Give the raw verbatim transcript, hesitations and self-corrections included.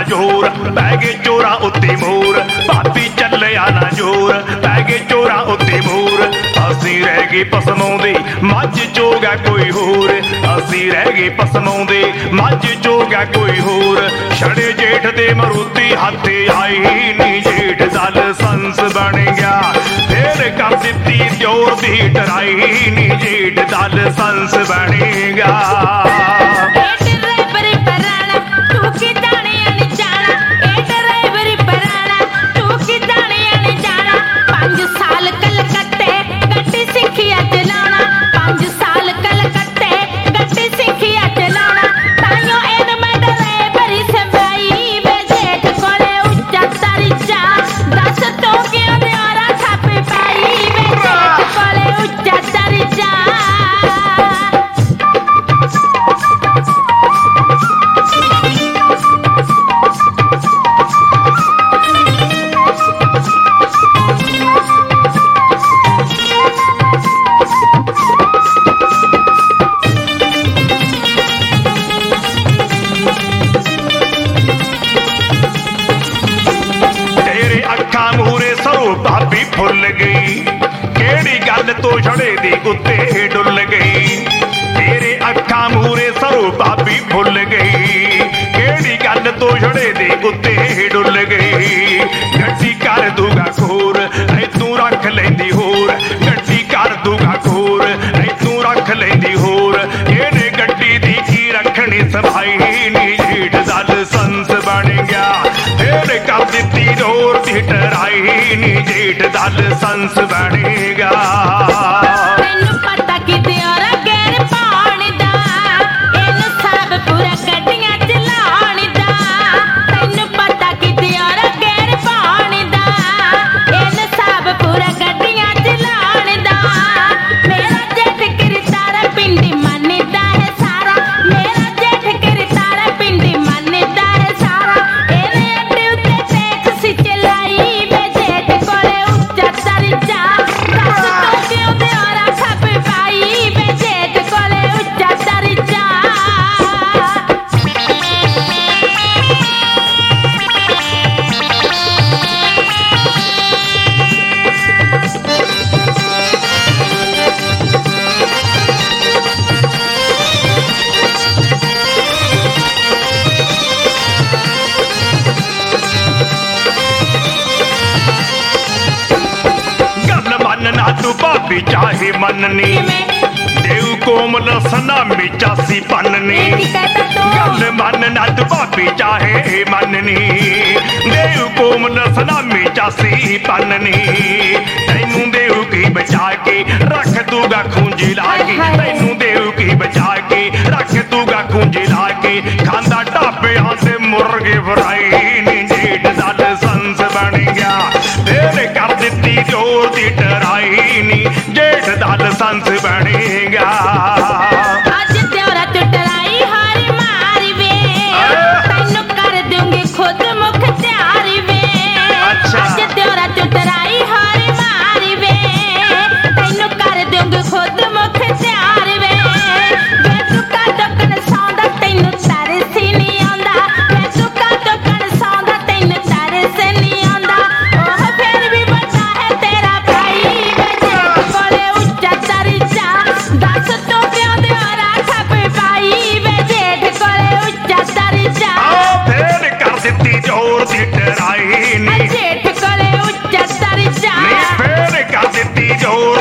जोर पै गए चोरा उत्ते मोर भाभी चलिया ना जोर पै गए चोरा उत्ते मोर असी रह गए पसमाउंदे मझ चोगा कोई होर असी रह गए पसमाउंदे मझ चोगा कोई होर छड़े जेठ दे मरूती हाथे आई नी जेठ दल संस बन गया फिर कर दित्ती जोर दी टराई नी जेठ दल संस बन गया। भाभी फुल गई केड़ी गल तो छड़े दी उत्ते डुल गई तेरे अखा मूरे सरो भाभी फुल गई केड़ी गल तो छड़े दी उत्ते डुल गई गड्डी कर दूगा खोर ऐ तू रख लेंदी होर गड्डी कर दूगा खोर ऐ तू रख लेंदी होर एने गड्डी दी की रखनी सफाई नी जेठ दल संस बन गया फिर कर दित्ती जोर दी टराई नी जेठ दल संस बनेगा। भाभी चाहे मननी देव कोमल सनामी चासी पन्ननी गल मन नद भाभी चाहे मननी देव कोमल सनामी चासी पन्ननी तैनू देव की बचा के रख दूगा खूंजी लाके तैनू देव की बचा के रख दूगा खूंजी लाके खांदा ढाबे से मुर्गे फ्राई नी जेठ दल संस बन गया फिर कर दित्ती जोर दी टराई नी जेठ दल संस बनेगा। जोर